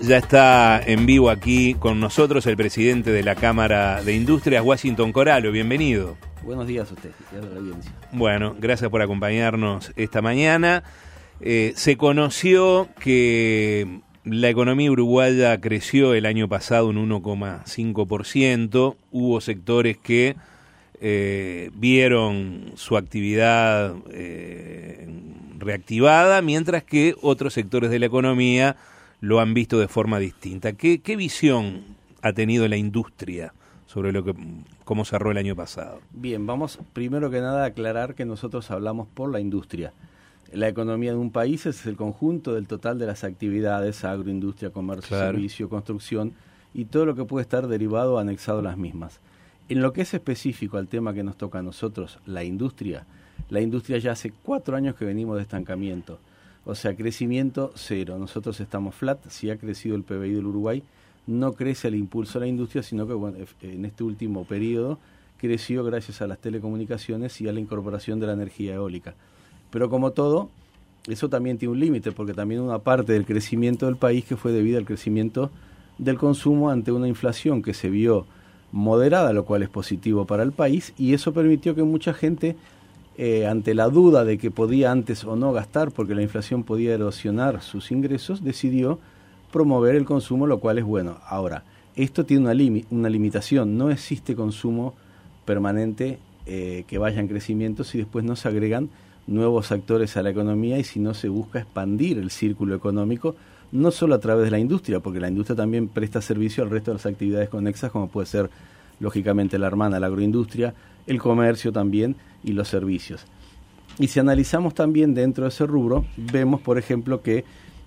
Ya está en vivo aquí con nosotros el presidente de la Cámara de Industrias, Washington Coralo. Bienvenido. Buenos días a usted y a la audiencia. Bueno, gracias por acompañarnos esta mañana. Se conoció que la economía uruguaya creció el año pasado un 1,5%. Hubo sectores que vieron su actividad reactivada, mientras que otros sectores de la economía lo han visto de forma distinta. ¿Qué visión ha tenido la industria sobre cómo cerró el año pasado? Bien, vamos primero que nada a aclarar que nosotros hablamos por la industria. La economía de un país es el conjunto del total de las actividades, agroindustria, comercio, claro, servicio, construcción y todo lo que puede estar derivado o anexado a las mismas. En lo que es específico al tema que nos toca a nosotros, la industria ya hace 4 años que venimos de estancamiento. O sea, crecimiento cero. Nosotros estamos flat. Si ha crecido el PBI del Uruguay, no crece el impulso a la industria, sino que bueno, en este último periodo creció gracias a las telecomunicaciones y a la incorporación de la energía eólica. Pero como todo, eso también tiene un límite, porque también una parte del crecimiento del país que fue debido al crecimiento del consumo ante una inflación que se vio moderada, lo cual es positivo para el país, y eso permitió que mucha gente, ante la duda de que podía antes o no gastar porque la inflación podía erosionar sus ingresos, decidió promover el consumo, lo cual es bueno. Ahora, esto tiene una limitación. No existe consumo permanente que vaya en crecimiento si después no se agregan nuevos actores a la economía y si no se busca expandir el círculo económico, no solo a través de la industria, porque la industria también presta servicio al resto de las actividades conexas, como puede ser, lógicamente, la hermana, la agroindustria, el comercio también y los servicios. Y si analizamos también dentro de ese rubro, vemos, por ejemplo, que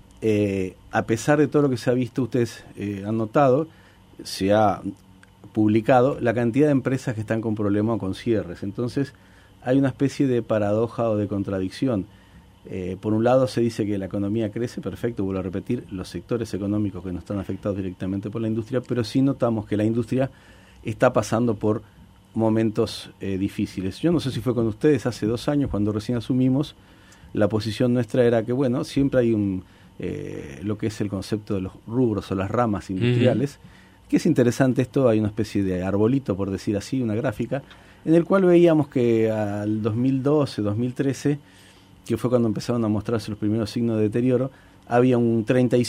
a pesar de todo lo que se ha visto, ustedes han notado, se ha publicado la cantidad de empresas que están con problemas o con cierres. Entonces, hay una especie de paradoja o de contradicción. Por un lado se dice que la economía crece, perfecto, vuelvo a repetir, los sectores económicos que no están afectados directamente por la industria, pero sí notamos que la industria está pasando por momentos difíciles. Yo no sé si fue con ustedes hace 2 años, cuando recién asumimos, la posición nuestra era que, bueno, siempre hay lo que es el concepto de los rubros o las ramas industriales, que es interesante esto, hay una especie de arbolito, por decir así, una gráfica, en el cual veíamos que al 2012, 2013, que fue cuando empezaron a mostrarse los primeros signos de deterioro, había un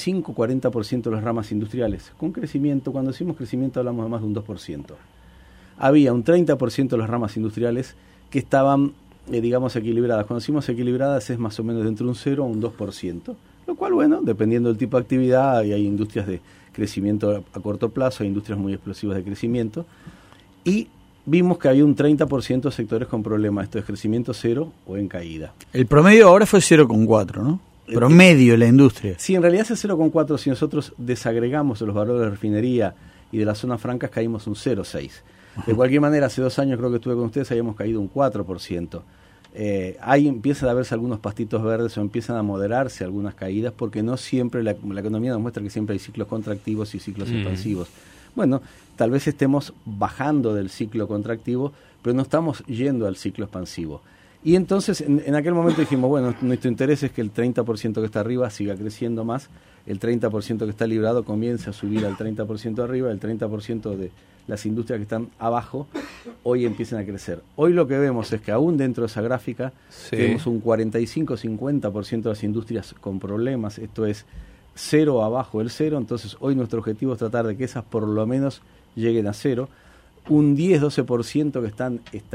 35-40% de las ramas industriales, con crecimiento. Cuando decimos crecimiento hablamos de más de un 2%. Había un 30% de las ramas industriales que estaban, digamos, equilibradas. Cuando decimos equilibradas es más o menos de entre un 0 a un 2%, lo cual, bueno, dependiendo del tipo de actividad, y hay industrias de crecimiento a corto plazo, hay industrias muy explosivas de crecimiento, y vimos que había un 30% de sectores con problemas, esto es crecimiento cero o en caída. El promedio ahora fue 0,4, ¿no? Promedio de la industria. Sí, en realidad es 0,4. Si nosotros desagregamos los valores de refinería y de las zonas francas, caímos un 0,6. De cualquier manera, hace 2 años creo que estuve con ustedes, habíamos caído un 4%. Ahí empiezan a verse algunos pastitos verdes o empiezan a moderarse algunas caídas, porque no siempre, la economía nos muestra que siempre hay ciclos contractivos y ciclos expansivos. Bueno, tal vez estemos bajando del ciclo contractivo, pero no estamos yendo al ciclo expansivo. Y entonces, en aquel momento dijimos, bueno, nuestro interés es que el 30% que está arriba siga creciendo más, el 30% que está librado comience a subir al 30% arriba, el 30% de las industrias que están abajo hoy empiezan a crecer. Hoy lo que vemos es que aún dentro de esa gráfica tenemos un 45-50% de las industrias con problemas, esto es 0 abajo del 0, entonces hoy nuestro objetivo es tratar de que esas por lo menos lleguen a 0, un 10-12% que están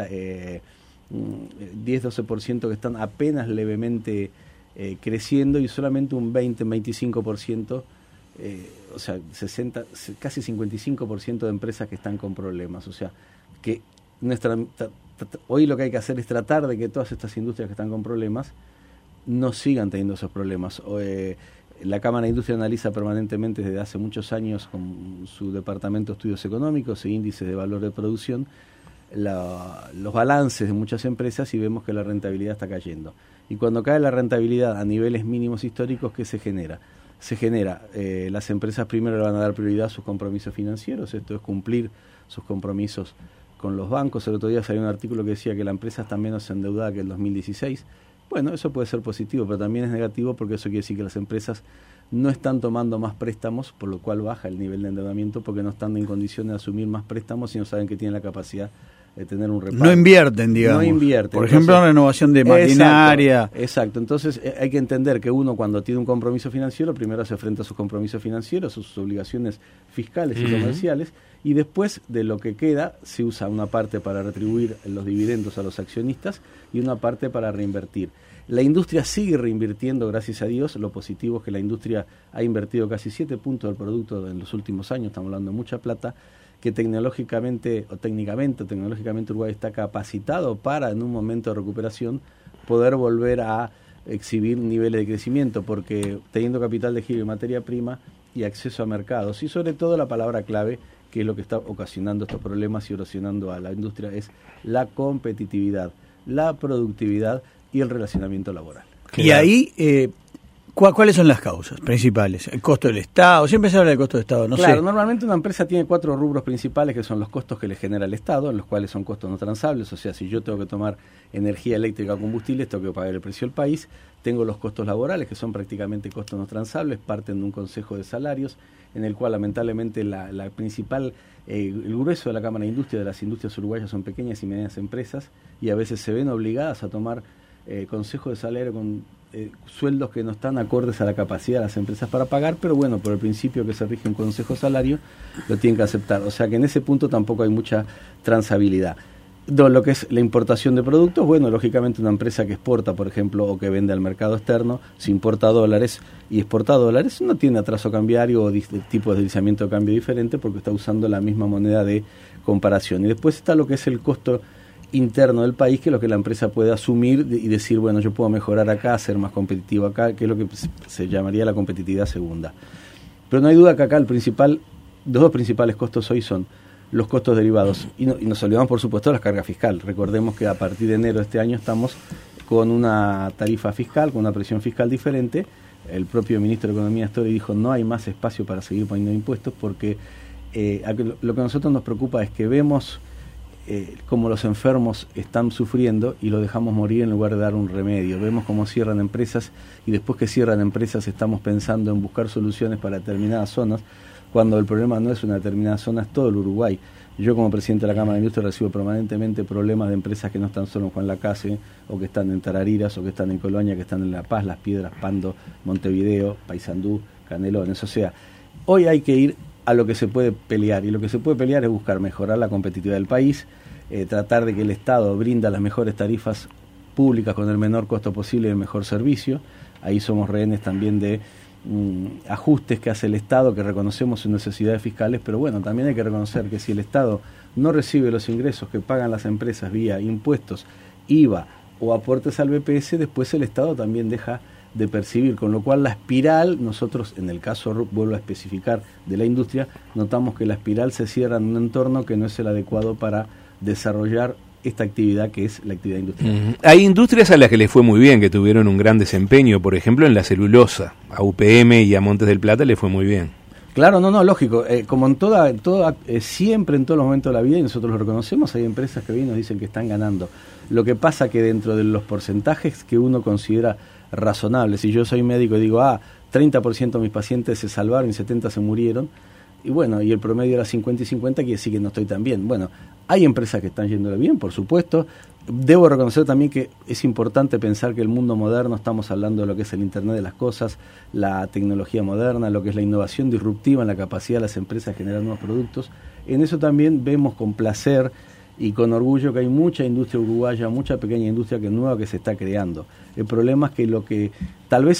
10-12% que están apenas levemente creciendo, y solamente un 20-25%, o sea, casi 55% de empresas que están con problemas. O sea, que hoy lo que hay que hacer es tratar de que todas estas industrias que están con problemas no sigan teniendo esos problemas. La Cámara de Industria analiza permanentemente desde hace muchos años con su departamento de estudios económicos e índices de valor de producción los balances de muchas empresas, y vemos que la rentabilidad está cayendo. Y cuando cae la rentabilidad a niveles mínimos históricos, ¿qué se genera? Las empresas primero le van a dar prioridad a sus compromisos financieros, esto es cumplir sus compromisos con los bancos. El otro día salió un artículo que decía que la empresa está menos endeudada que el 2016. Bueno, eso puede ser positivo, pero también es negativo, porque eso quiere decir que las empresas no están tomando más préstamos, por lo cual baja el nivel de endeudamiento porque no están en condiciones de asumir más préstamos y no saben que tienen la capacidad de tener un reparto. No invierten, digamos. No invierten. Por ejemplo, en renovación de maquinaria. Exacto. Entonces hay que entender que uno cuando tiene un compromiso financiero, primero se enfrenta a sus compromisos financieros, a sus obligaciones fiscales y comerciales, y después de lo que queda se usa una parte para retribuir los dividendos a los accionistas y una parte para reinvertir. La industria sigue reinvirtiendo, gracias a Dios. Lo positivo es que la industria ha invertido casi 7 puntos del producto en los últimos años, estamos hablando de mucha plata, que técnicamente Uruguay está capacitado para, en un momento de recuperación, poder volver a exhibir niveles de crecimiento, porque teniendo capital de giro y materia prima y acceso a mercados, y sobre todo la palabra clave, que es lo que está ocasionando estos problemas y erosionando a la industria, es la competitividad, la productividad y el relacionamiento laboral. Y ahí, ¿cuáles son las causas principales? El costo del Estado, siempre se habla del costo del Estado, no sé. Claro, normalmente una empresa tiene 4 rubros principales, que son los costos que le genera el Estado, en los cuales son costos no transables, o sea, si yo tengo que tomar energía eléctrica o combustibles, tengo que pagar el precio del país. Tengo los costos laborales, que son prácticamente costos no transables, parten de un consejo de salarios, en el cual lamentablemente la principal, el grueso de la Cámara de Industria, de las industrias uruguayas, son pequeñas y medianas empresas, y a veces se ven obligadas a tomar consejo de salario con sueldos que no están acordes a la capacidad de las empresas para pagar, pero bueno, por el principio que se rige un consejo de salario, lo tienen que aceptar. O sea que en ese punto tampoco hay mucha transabilidad. Lo que es la importación de productos, bueno, lógicamente una empresa que exporta, por ejemplo, o que vende al mercado externo, si importa dólares y exporta dólares, no tiene atraso cambiario o tipo de deslizamiento de cambio diferente porque está usando la misma moneda de comparación. Y después está lo que es el costo interno del país, que es lo que la empresa puede asumir y decir, bueno, yo puedo mejorar acá, ser más competitivo acá, que es lo que se llamaría la competitividad segunda. Pero no hay duda que acá los dos principales costos hoy son los costos derivados y nos olvidamos, por supuesto, de la carga fiscal. Recordemos que a partir de enero de este año estamos con una tarifa fiscal, con una presión fiscal diferente. El propio ministro de Economía Astori dijo no hay más espacio para seguir poniendo impuestos porque lo que a nosotros nos preocupa es que vemos cómo los enfermos están sufriendo y lo dejamos morir en lugar de dar un remedio. Vemos cómo cierran empresas y después que cierran empresas estamos pensando en buscar soluciones para determinadas zonas, cuando el problema no es una determinada zona, es todo el Uruguay. Yo como presidente de la Cámara de Industria recibo permanentemente problemas de empresas que no están solo en Juan Lacase, o que están en Tarariras, o que están en Colonia, que están en La Paz, Las Piedras, Pando, Montevideo, Paysandú, Canelones. O sea, hoy hay que ir a lo que se puede pelear, y lo que se puede pelear es buscar mejorar la competitividad del país, tratar de que el Estado brinda las mejores tarifas públicas con el menor costo posible y el mejor servicio. Ahí somos rehenes también de ajustes que hace el Estado, que reconocemos sus necesidades fiscales, pero bueno, también hay que reconocer que si el Estado no recibe los ingresos que pagan las empresas vía impuestos, IVA o aportes al BPS, después el Estado también deja de percibir, con lo cual la espiral, nosotros en el caso, vuelvo a especificar, de la industria, notamos que la espiral se cierra en un entorno que no es el adecuado para desarrollar esta actividad que es la actividad industrial. Hay industrias a las que les fue muy bien, que tuvieron un gran desempeño, por ejemplo en la celulosa, a UPM y a Montes del Plata les fue muy bien. Claro, lógico, como en siempre en todos los momentos de la vida, y nosotros lo reconocemos, hay empresas que bien nos dicen que están ganando. Lo que pasa que dentro de los porcentajes que uno considera razonables, si yo soy médico y digo, 30% de mis pacientes se salvaron y 70 se murieron, y bueno, y el promedio era 50 y 50, quiere decir que no estoy tan bien. Bueno, hay empresas que están yéndole bien, por supuesto. Debo reconocer también que es importante pensar que el mundo moderno, estamos hablando de lo que es el Internet de las cosas, la tecnología moderna, lo que es la innovación disruptiva en la capacidad de las empresas de generar nuevos productos. En eso también vemos con placer y con orgullo que hay mucha industria uruguaya, mucha pequeña industria nueva que se está creando. El problema es que lo que tal vez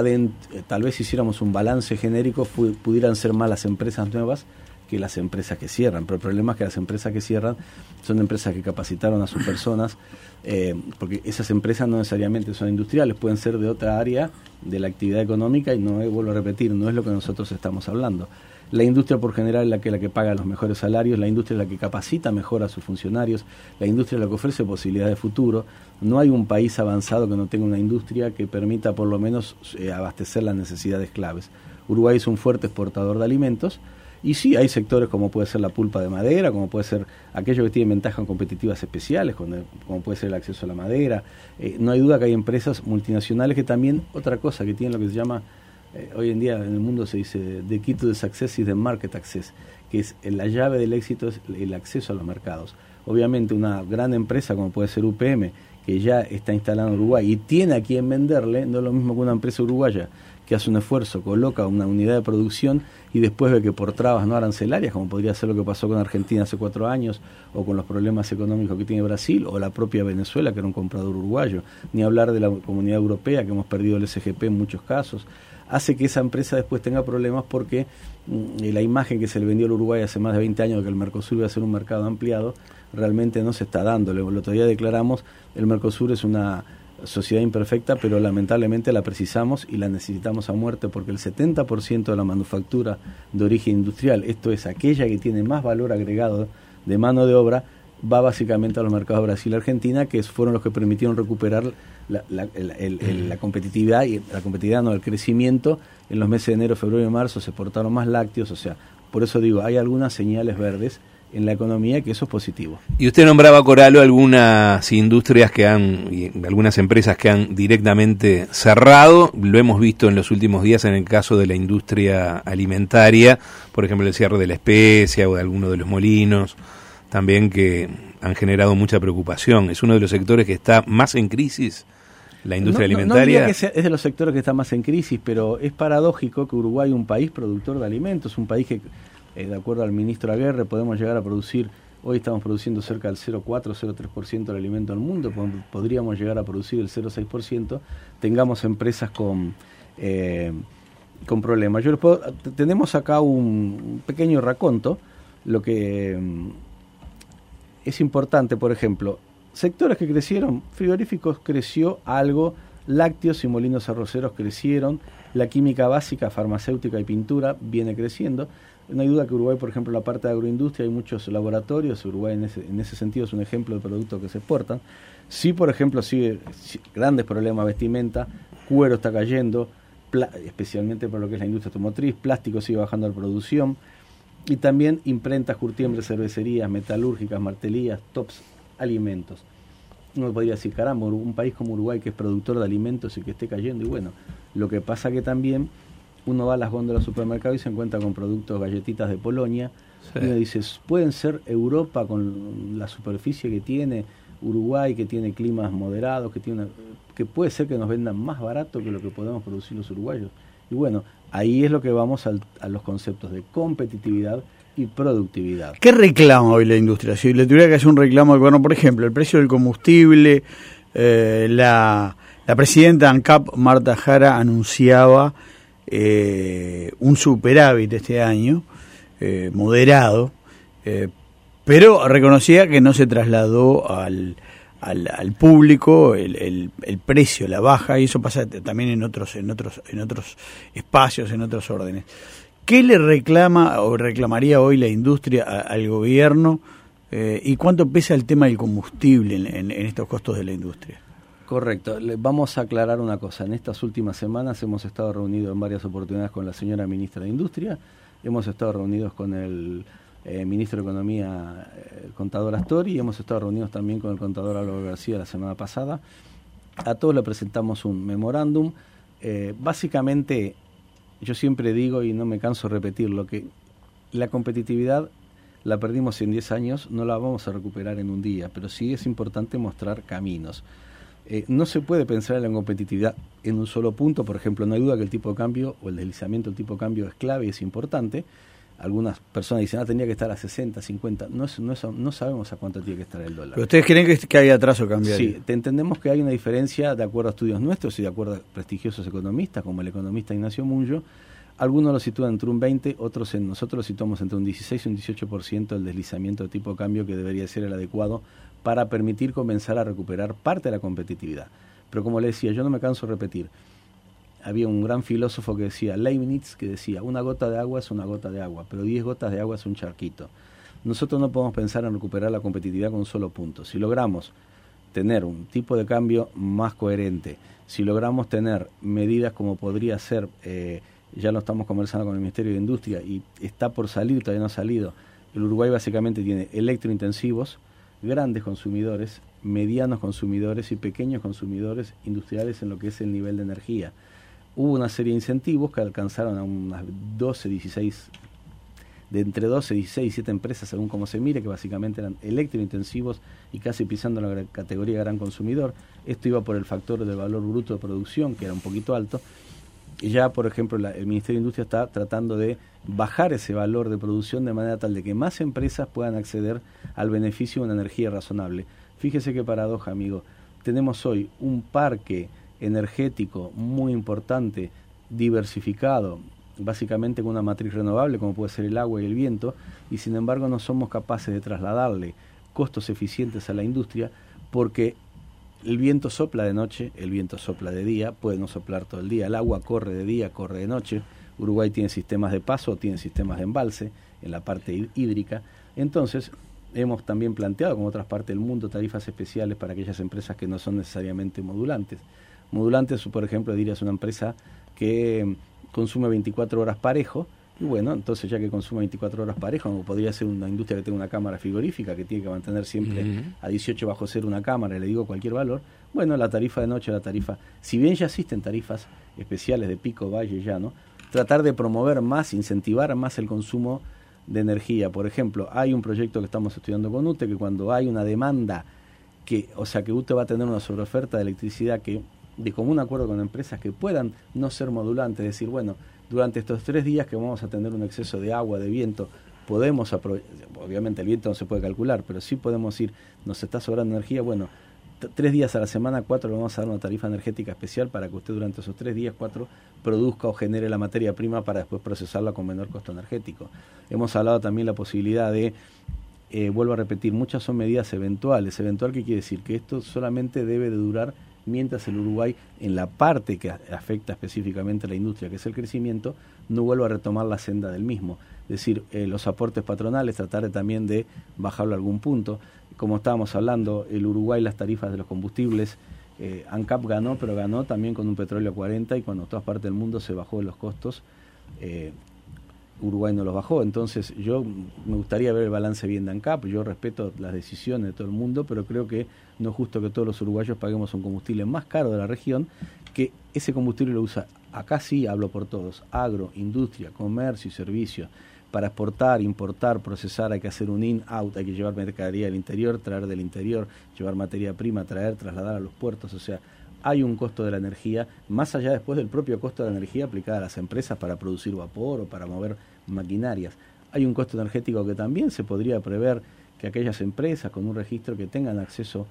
si hiciéramos un balance genérico pudieran ser más las empresas nuevas que las empresas que cierran, pero el problema es que las empresas que cierran son empresas que capacitaron a sus personas, porque esas empresas no necesariamente son industriales, pueden ser de otra área de la actividad económica y vuelvo a repetir, no es lo que nosotros estamos hablando. La industria por general es la que paga los mejores salarios, la industria es la que capacita mejor a sus funcionarios, la industria es la que ofrece posibilidades de futuro. No hay un país avanzado que no tenga una industria que permita por lo menos abastecer las necesidades claves. Uruguay es un fuerte exportador de alimentos, y sí, hay sectores como puede ser la pulpa de madera, como puede ser aquellos que tienen ventajas competitivas especiales, como puede ser el acceso a la madera. No hay duda que hay empresas multinacionales que también, otra cosa que tienen lo que se llama hoy en día en el mundo se dice the key to the success is the market access, que es la llave del éxito, es el acceso a los mercados. Obviamente una gran empresa como puede ser UPM, que ya está instalada en Uruguay y tiene a quien venderle, no es lo mismo que una empresa uruguaya que hace un esfuerzo, coloca una unidad de producción y después ve que por trabas no arancelarias, como podría ser lo que pasó con Argentina hace 4 años, o con los problemas económicos que tiene Brasil, o la propia Venezuela, que era un comprador uruguayo, ni hablar de la Comunidad Europea, que hemos perdido el SGP en muchos casos, hace que esa empresa después tenga problemas porque la imagen que se le vendió al Uruguay hace más de 20 años de que el Mercosur iba a ser un mercado ampliado, realmente no se está dando. El otro día declaramos, el Mercosur es una sociedad imperfecta, pero lamentablemente la precisamos y la necesitamos a muerte, porque el 70% de la manufactura de origen industrial, esto es aquella que tiene más valor agregado de mano de obra, va básicamente a los mercados de Brasil y Argentina, que fueron los que permitieron recuperar la competitividad, y la competitividad no, el crecimiento. En los meses de enero, febrero y marzo se exportaron más lácteos, o sea, por eso digo, hay algunas señales verdes en la economía, que eso es positivo. Y usted nombraba, Coralo, algunas industrias y algunas empresas que han directamente cerrado. Lo hemos visto en los últimos días en el caso de la industria alimentaria, por ejemplo el cierre de La Especia o de alguno de los molinos, también, que han generado mucha preocupación. Es uno de los sectores que está más en crisis, la industria alimentaria. No diría que es de los sectores que está más en crisis, pero es paradójico que Uruguay, un país productor de alimentos, un país que, de acuerdo al ministro Aguerre, podemos llegar a producir, hoy estamos produciendo cerca del 0,4-0,3% del alimento del mundo, podríamos llegar a producir el 0,6%, tengamos empresas con problemas. Tenemos acá un pequeño raconto, lo que es importante, por ejemplo, sectores que crecieron, frigoríficos creció algo, lácteos y molinos arroceros crecieron, la química básica, farmacéutica y pintura viene creciendo. No hay duda que Uruguay, por ejemplo, la parte de agroindustria, hay muchos laboratorios. Uruguay en ese sentido es un ejemplo de productos que se exportan. Sí, por ejemplo, sigue grandes problemas, vestimenta, cuero está cayendo, especialmente por lo que es la industria automotriz, plástico sigue bajando la producción, y también imprentas, curtiembres, cervecerías, metalúrgicas, martelías, tops, alimentos. Uno podría decir, caramba, un país como Uruguay, que es productor de alimentos y que esté cayendo, y bueno, lo que pasa que también uno va a las góndolas del supermercado y se encuentra con productos, galletitas de Polonia, sí. Y uno dice, pueden ser Europa con la superficie que tiene, Uruguay que tiene climas moderados, que puede ser que nos vendan más barato que lo que podemos producir los uruguayos. Y bueno, ahí es lo que vamos a los conceptos de competitividad y productividad. ¿Qué reclama hoy la industria? Si le tuviera que hacer un reclamo, bueno, por ejemplo, el precio del combustible, la presidenta ANCAP, Marta Jara, anunciaba un superávit este año, moderado, pero reconocía que no se trasladó al público el precio, la baja, y eso pasa también en otros espacios, en otros órdenes. ¿Qué le reclama o reclamaría hoy la industria al gobierno, y cuánto pesa el tema del combustible en estos costos de la industria? Correcto. Vamos a aclarar una cosa. En estas últimas semanas hemos estado reunidos en varias oportunidades con la señora ministra de Industria, hemos estado reunidos con el ministro de Economía, el contador Astori, y hemos estado reunidos también con el contador Álvaro García la semana pasada. A todos le presentamos un memorándum. Básicamente, yo siempre digo, y no me canso de repetirlo, que la competitividad la perdimos en 10 años, no la vamos a recuperar en un día, pero sí es importante mostrar caminos. No se puede pensar en la competitividad en un solo punto. Por ejemplo, no hay duda que el tipo de cambio o el deslizamiento del tipo de cambio es clave y es importante. Algunas personas dicen, tendría que estar a 60, 50. No sabemos a cuánto tiene que estar el dólar. ¿Pero ustedes creen que hay atraso cambiario? Sí, entendemos que hay una diferencia de acuerdo a estudios nuestros y de acuerdo a prestigiosos economistas, como el economista Ignacio Munyo. Algunos lo sitúan entre un 20, nosotros lo situamos entre un 16 y un 18% del deslizamiento de tipo de cambio, que debería ser el adecuado para permitir comenzar a recuperar parte de la competitividad. Pero como le decía, yo no me canso de repetir. Había un gran filósofo que decía, Leibniz, que decía, una gota de agua es una gota de agua, pero 10 gotas de agua es un charquito. Nosotros no podemos pensar en recuperar la competitividad con un solo punto. Si logramos tener un tipo de cambio más coherente, si logramos tener medidas como podría ser, ya lo estamos conversando con el Ministerio de Industria y está por salir, todavía no ha salido, el Uruguay básicamente tiene electrointensivos, grandes consumidores, medianos consumidores y pequeños consumidores industriales en lo que es el nivel de energía. hubo una serie de incentivos que alcanzaron a unas 12, 16, de entre 12, 16 y 7 empresas, según como se mire, que básicamente eran electrointensivos y casi pisando la categoría gran consumidor. Esto iba por el factor del valor bruto de producción, que era un poquito alto. Y ya, por ejemplo, el Ministerio de Industria está tratando de bajar ese valor de producción de manera tal de que más empresas puedan acceder al beneficio de una energía razonable. Fíjese qué paradoja, amigo. Tenemos hoy un parque energético muy importante, diversificado, básicamente con una matriz renovable como puede ser el agua y el viento, y sin embargo no somos capaces de trasladarle costos eficientes a la industria, porque el viento sopla de noche, el viento sopla de día, puede no soplar todo el día, el agua corre de día, corre de noche. Uruguay tiene sistemas de paso, tiene sistemas de embalse en la parte hídrica. Entonces hemos también planteado, como otras partes del mundo, tarifas especiales para aquellas empresas que no son necesariamente modulantes. Modulantes, por ejemplo, dirías una empresa que consume 24 horas parejo, y bueno, entonces ya que consume 24 horas parejo, como podría ser una industria que tenga una cámara frigorífica, que tiene que mantener siempre a 18 bajo cero una cámara, le digo cualquier valor, bueno, la tarifa de noche, la tarifa, si bien ya existen tarifas especiales de pico, valle, llano, tratar de promover más, incentivar más el consumo de energía. Por ejemplo, hay un proyecto que estamos estudiando con UTE, que cuando hay una demanda, o sea que UTE va a tener una sobreoferta de electricidad que de común acuerdo con empresas que puedan no ser modulantes, es decir, bueno, durante estos 3 días que vamos a tener un exceso de agua, de viento, podemos obviamente el viento no se puede calcular, pero sí podemos ir, nos está sobrando energía, bueno, 3 días a la semana, 4 le vamos a dar una tarifa energética especial para que usted durante esos 3 días, 4, produzca o genere la materia prima para después procesarla con menor costo energético. Hemos hablado también la posibilidad de, vuelvo a repetir, muchas son medidas eventuales. ¿Eventual qué quiere decir? Que esto solamente debe de durar mientras el Uruguay, en la parte que afecta específicamente a la industria, que es el crecimiento, no vuelva a retomar la senda del mismo. Es decir, los aportes patronales, tratar también de bajarlo a algún punto. Como estábamos hablando, el Uruguay, las tarifas de los combustibles, ANCAP ganó, pero ganó también con un petróleo a 40, y cuando en todas partes del mundo se bajó los costos, Uruguay no los bajó. Entonces yo me gustaría ver el balance bien de ANCAP. Yo respeto las decisiones de todo el mundo, pero creo que no es justo que todos los uruguayos paguemos un combustible más caro de la región, que ese combustible lo usa, acá sí hablo por todos, agro, industria, comercio y servicios. Para exportar, importar, procesar hay que hacer un in-out, hay que llevar mercadería del interior, traer del interior, llevar materia prima, traer, trasladar a los puertos. O sea, hay un costo de la energía, más allá después del propio costo de la energía aplicada a las empresas para producir vapor o para mover maquinarias. Hay un costo energético que también se podría prever que aquellas empresas con un registro que tengan acceso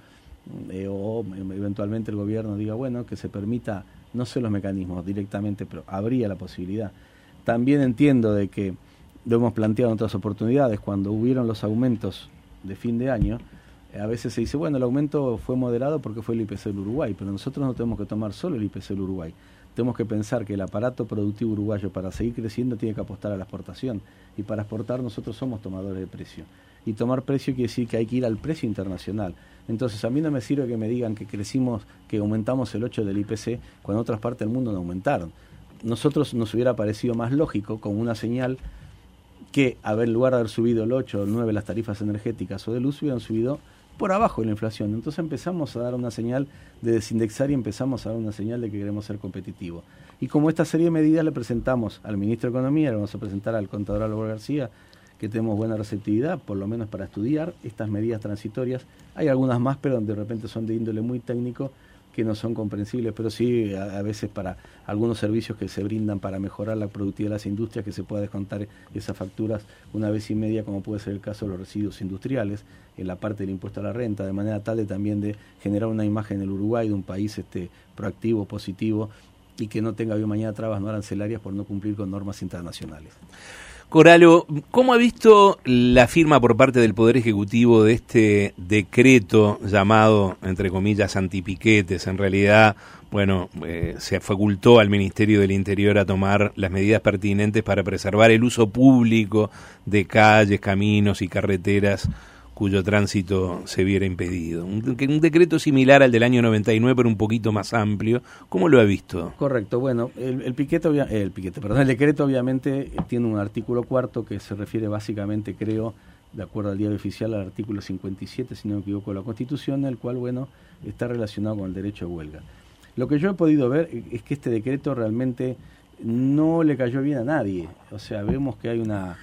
o eventualmente el gobierno diga, bueno, que se permita, no sé los mecanismos directamente, pero habría la posibilidad. También entiendo de que lo hemos planteado en otras oportunidades, cuando hubieron los aumentos de fin de año, a veces se dice, bueno, el aumento fue moderado porque fue el IPC del Uruguay, pero nosotros no tenemos que tomar solo el IPC del Uruguay. Tenemos que pensar que el aparato productivo uruguayo para seguir creciendo tiene que apostar a la exportación, y para exportar nosotros somos tomadores de precio. Y tomar precio quiere decir que hay que ir al precio internacional. Entonces a mí no me sirve que me digan que crecimos, que aumentamos el 8 del IPC, cuando en otras partes del mundo no aumentaron. Nosotros nos hubiera parecido más lógico, con una señal, que en lugar de haber subido el 8 o el 9 las tarifas energéticas o de luz, hubieran subido por abajo de la inflación. Entonces empezamos a dar una señal de desindexar y empezamos a dar una señal de que queremos ser competitivos. Y como esta serie de medidas le presentamos al ministro de Economía, le vamos a presentar al contador Álvaro García, que tenemos buena receptividad, por lo menos para estudiar estas medidas transitorias. Hay algunas más, pero de repente son de índole muy técnico, que no son comprensibles, pero sí a veces para algunos servicios que se brindan para mejorar la productividad de las industrias, que se pueda descontar esas facturas 1 vez y media, como puede ser el caso de los residuos industriales, en la parte del impuesto a la renta, de manera tal de también de generar una imagen en el Uruguay de un país proactivo, positivo, y que no tenga hoy mañana trabas no arancelarias por no cumplir con normas internacionales. Coralo, ¿cómo ha visto la firma por parte del Poder Ejecutivo de este decreto llamado, entre comillas, antipiquetes? En realidad, bueno, se facultó al Ministerio del Interior a tomar las medidas pertinentes para preservar el uso público de calles, caminos y carreteras cuyo tránsito se viera impedido. Un decreto similar al del año 99, pero un poquito más amplio. ¿Cómo lo ha visto? Correcto. Bueno, el decreto obviamente tiene un artículo 4 que se refiere básicamente, creo, de acuerdo al diario oficial, al artículo 57, si no me equivoco, de la Constitución, el cual, bueno, está relacionado con el derecho de huelga. Lo que yo he podido ver es que este decreto realmente no le cayó bien a nadie. O sea, vemos que hay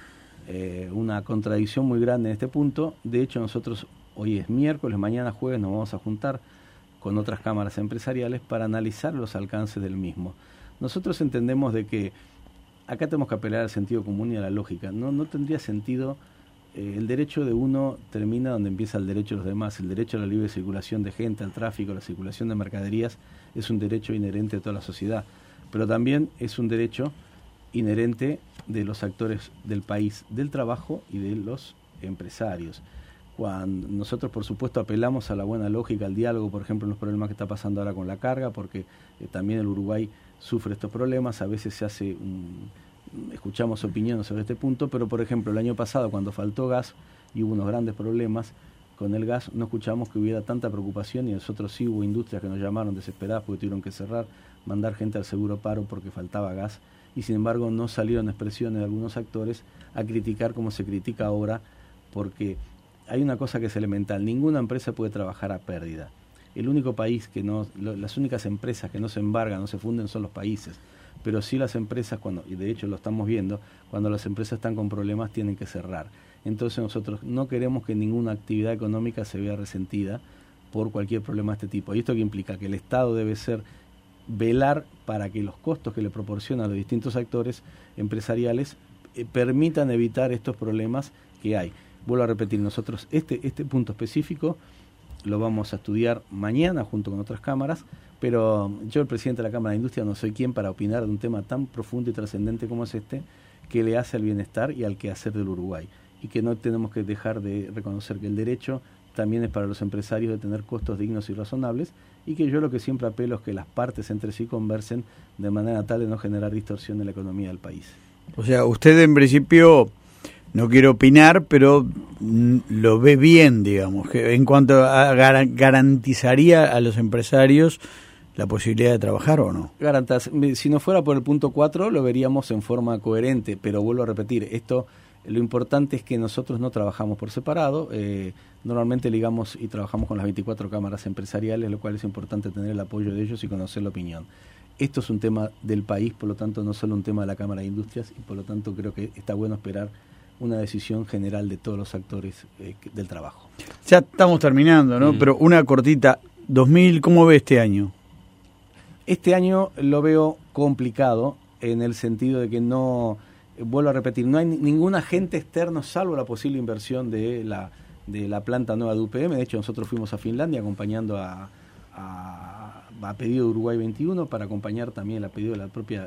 una contradicción muy grande en este punto. De hecho, nosotros hoy es miércoles, mañana jueves nos vamos a juntar con otras cámaras empresariales para analizar los alcances del mismo. Nosotros entendemos de que acá tenemos que apelar al sentido común y a la lógica. No tendría sentido, el derecho de uno termina donde empieza el derecho de los demás. El derecho a la libre circulación de gente, al tráfico, a la circulación de mercaderías es un derecho inherente de toda la sociedad, pero también es un derecho inherente de los actores del país, del trabajo y de los empresarios. Cuando nosotros, por supuesto, apelamos a la buena lógica, al diálogo, por ejemplo, en los problemas que está pasando ahora con la carga, porque también el Uruguay sufre estos problemas, a veces se hace escuchamos opiniones sobre este punto, pero por ejemplo, el año pasado cuando faltó gas y hubo unos grandes problemas con el gas, no escuchamos que hubiera tanta preocupación, y nosotros sí hubo industrias que nos llamaron desesperadas porque tuvieron que cerrar, mandar gente al seguro paro porque faltaba gas, y sin embargo no salieron expresiones de algunos actores a criticar como se critica ahora, porque hay una cosa que es elemental: ninguna empresa puede trabajar a pérdida. El único país que las únicas empresas que no se embargan, no se funden son los países, pero sí las empresas, y de hecho lo estamos viendo, cuando las empresas están con problemas tienen que cerrar. Entonces nosotros no queremos que ninguna actividad económica se vea resentida por cualquier problema de este tipo. ¿Y esto qué implica? Que el Estado debe velar para que los costos que le proporcionan los distintos actores empresariales permitan evitar estos problemas que hay. Vuelvo a repetir, nosotros este punto específico lo vamos a estudiar mañana junto con otras cámaras, pero yo, el presidente de la Cámara de Industria, no soy quien para opinar de un tema tan profundo y trascendente como es este, que le hace al bienestar y al quehacer del Uruguay, y que no tenemos que dejar de reconocer que el derecho también es para los empresarios de tener costos dignos y razonables, y que yo lo que siempre apelo es que las partes entre sí conversen de manera tal de no generar distorsión en la economía del país. O sea, usted en principio no quiere opinar, pero lo ve bien, digamos, que en cuanto a garantizaría a los empresarios la posibilidad de trabajar o no. Si no fuera por el punto 4 lo veríamos en forma coherente, pero vuelvo a repetir, lo importante es que nosotros no trabajamos por separado, normalmente ligamos y trabajamos con las 24 cámaras empresariales, lo cual es importante tener el apoyo de ellos y conocer la opinión. Esto es un tema del país, por lo tanto no solo un tema de la Cámara de Industrias, y por lo tanto creo que está bueno esperar una decisión general de todos los actores del trabajo. Ya estamos terminando, ¿no? Pero una cortita, 2000, ¿cómo ve este año? Este año lo veo complicado en el sentido de que no, vuelvo a repetir, no hay ningún agente externo salvo la posible inversión de la planta nueva de UPM. De hecho, nosotros fuimos a Finlandia acompañando a pedido de Uruguay 21 para acompañar también a pedido de la propia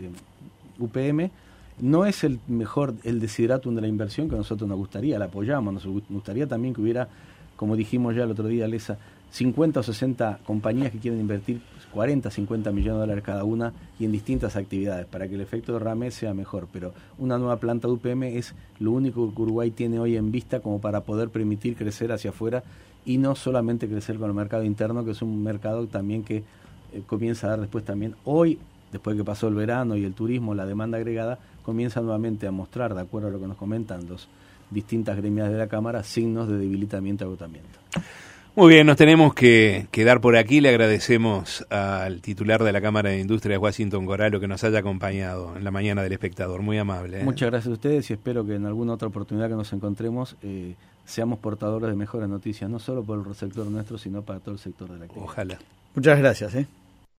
UPM. No es el desideratum de la inversión que a nosotros nos gustaría, la apoyamos, nos gustaría también que hubiera, como dijimos ya el otro día, Lesa, 50 o 60 compañías que quieren invertir 40, 50 millones de dólares cada una y en distintas actividades para que el efecto derrame sea mejor, pero una nueva planta de UPM es lo único que Uruguay tiene hoy en vista como para poder permitir crecer hacia afuera y no solamente crecer con el mercado interno, que es un mercado también que comienza a dar después también hoy, después que pasó el verano y el turismo, la demanda agregada comienza nuevamente a mostrar, de acuerdo a lo que nos comentan los distintas gremias de la Cámara, signos de debilitamiento y agotamiento. Muy bien, nos tenemos que quedar por aquí. Le agradecemos al titular de la Cámara de Industrias, Washington Coralo, que nos haya acompañado en la mañana del Espectador. Muy amable. Muchas gracias a ustedes y espero que en alguna otra oportunidad que nos encontremos seamos portadores de mejores noticias, no solo por el sector nuestro, sino para todo el sector de la actividad. Ojalá. Muchas gracias.